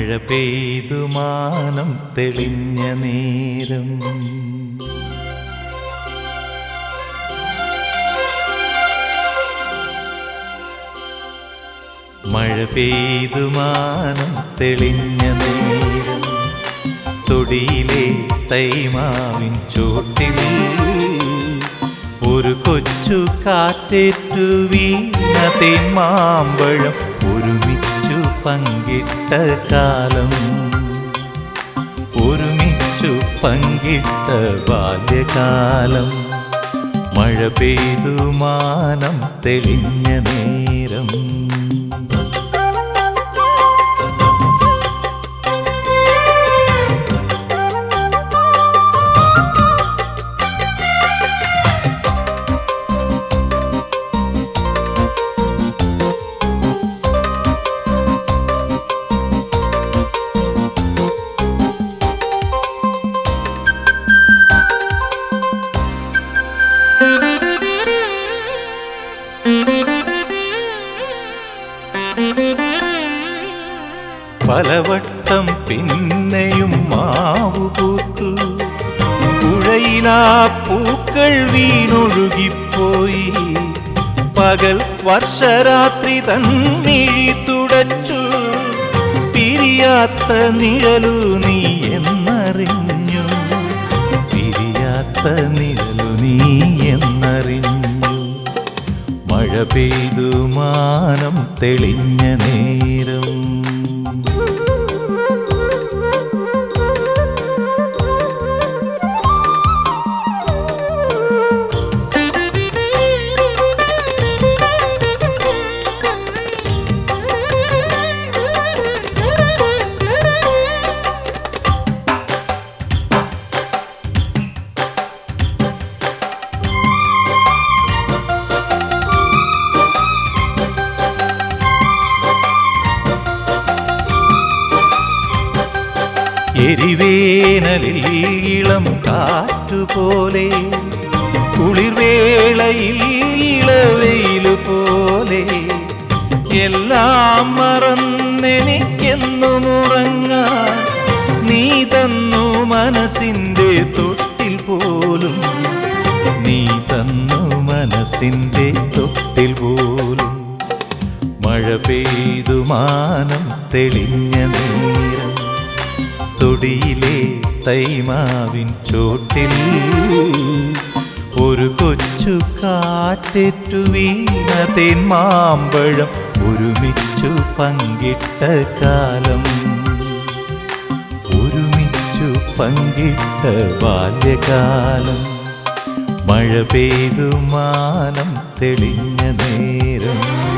മഴ പെയ്തു മാനം തെളിഞ്ഞ നേരം മഴ പെയ്തു മാനം തെളിഞ്ഞ നേരം തൊടിയിലെ തൈമാവിൻ ചോട്ടിൽ ഒരു കൊച്ചു കാറ്റേറ്റു വീണ തേന്മാമ്പഴം ഒരുമിച്ചു പങ്കിട്ട കാലം ഒരുമിച്ചു പങ്കിട്ട ബാല്യകാലം മഴ പെയ്തു മാനം തെളിഞ്ഞ നേരം പലവട്ടം പിന്നെയും മാവു പൂത്തു പുഴയിലാ പൂക്കൾ വീണൊഴുകിപ്പോയി പകൽ വർഷരാത്രി തന്നിഴി തുടച്ചു പിരിയാത്ത നിഴലു നീ എന്നറിഞ്ഞു പിരിയാത്ത നിഴലു നീ എന്നറിഞ്ഞു മഴ പെയ്തു മാനം തെളിഞ്ഞ നേരം എരിവേനലിൽ ഇളം കാറ്റുപോലെ കുളിർവേളയിൽ ഇളവെയിലു പോലെ എല്ലാം മറന്നെനിക്കെന്നുമുറങ്ങാൻ നീ തന്നു മനസ്സിൻ്റെ തൊട്ടിൽ പോലും നീ തന്നു മനസ്സിൻ്റെ തൊട്ടിൽ പോലും മഴ പെയ്തു മാനം തെളിഞ്ഞ നേരം തൊടിയിലെ തൈമാവിൻ ചോട്ടിൽ ഒരു കൊച്ചു കാറ്റേറ്റു വീണ തേന്മാമ്പഴം ഒരുമിച്ചു പങ്കിട്ട കാലം ഒരുമിച്ചു പങ്കിട്ട ബാല്യകാലം മഴ പെയ്തു മാനം തെളിഞ്ഞ നേരം